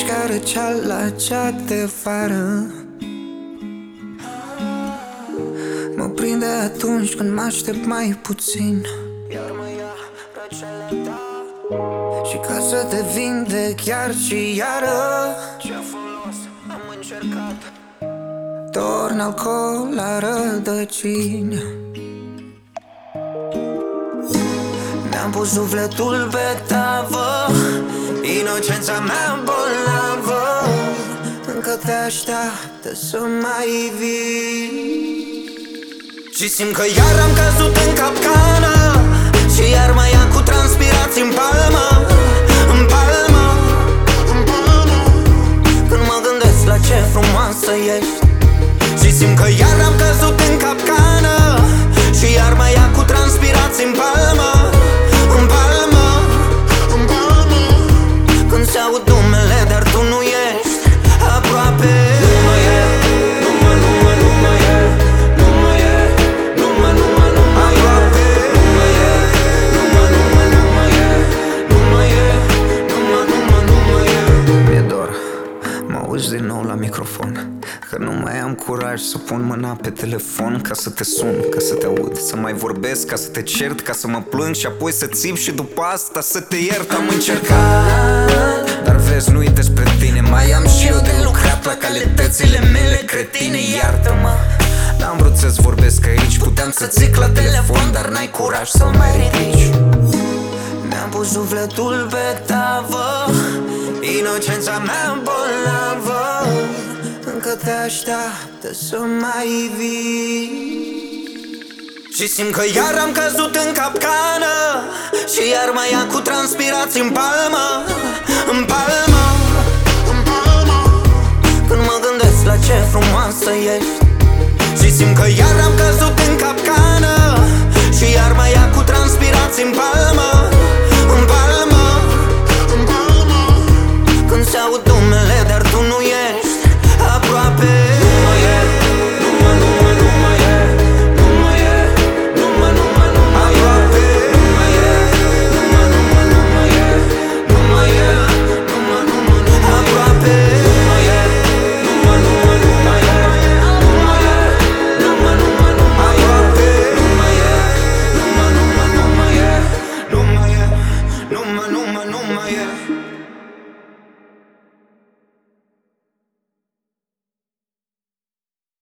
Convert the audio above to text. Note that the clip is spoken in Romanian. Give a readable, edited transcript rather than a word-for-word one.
scară cea la cea de vară. Mă prinde atunci când mă aștept mai puțin, iar mă ia răceala ta. Și ca să te vindec iar și iară, ce folos am încercat. Torn alcool la rădăcini. Mi-am pus sufletul pe tavă, inocența mea bolnavă încă te așteaptă să mai vii. Și simt că iar am căzut în capcană și iar mă ia cu transpirații în palmă, în palmă, în palmă. Când mă gândesc la ce frumoasă ești. Și simt că iar am căzut în capcană și iar mă ia cu transpirații în palmă, în palmă, în palmă. Când se aud numele, dar tu nu ești aproape. Nu mă e, nu mă, nu mă, nu mă e, nu mă e, nu mă, nu mă, nu mă aproape. Nu mă e, nu mă, nu mă, nu mă e, nu mă e, nu mă, nu mă, nu mă e. Mi-e dor, mă auzi din nou la microfon, că nu mai am curaj să pun mâna pe telefon. Ca să te sun, ca să te aud, să mai vorbesc, ca să te cert, ca să mă plâng și apoi să țip și după asta să te iert. Am încercat, dar vezi, nu-i despre tine. Mai am și eu de lucrat la calitățile mele cretine, iartă-mă. N-am vrut să-ți vorbesc aici, puteam să zic la telefon, dar n-ai curaj să-l mai ridici. Mi-am pus sufletul pe tavă, inocența mea bolnavă încă te așteaptă să mai vii. Și simt că iar am căzut în capcană și iar mă ia cu transpirații în palmă, în palmă, în palmă. Când mă gândesc la ce frumoasă ești. Și simt că iar am căzut în capcană